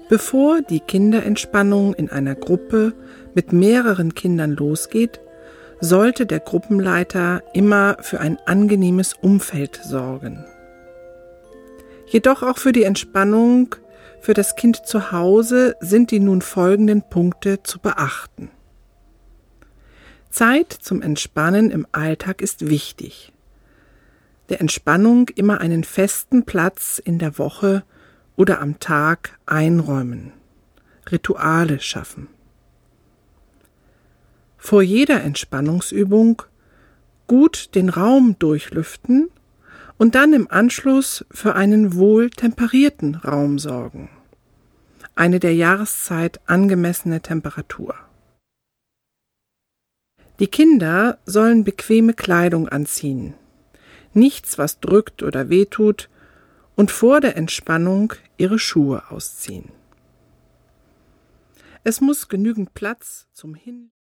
Bevor die Kinderentspannung in einer Gruppe mit mehreren Kindern losgeht, sollte der Gruppenleiter immer für ein angenehmes Umfeld sorgen. Jedoch auch für die Entspannung für das Kind zu Hause sind die nun folgenden Punkte zu beachten. Zeit zum Entspannen im Alltag ist wichtig. Der Entspannung immer einen festen Platz in der Woche oder am Tag einräumen. Rituale schaffen. Vor jeder Entspannungsübung gut den Raum durchlüften und dann im Anschluss für einen wohl temperierten Raum sorgen. Eine der Jahreszeit angemessene Temperatur. Die Kinder sollen bequeme Kleidung anziehen, nichts, was drückt oder wehtut, und vor der Entspannung ihre Schuhe ausziehen. Es muss genügend Platz zum Hin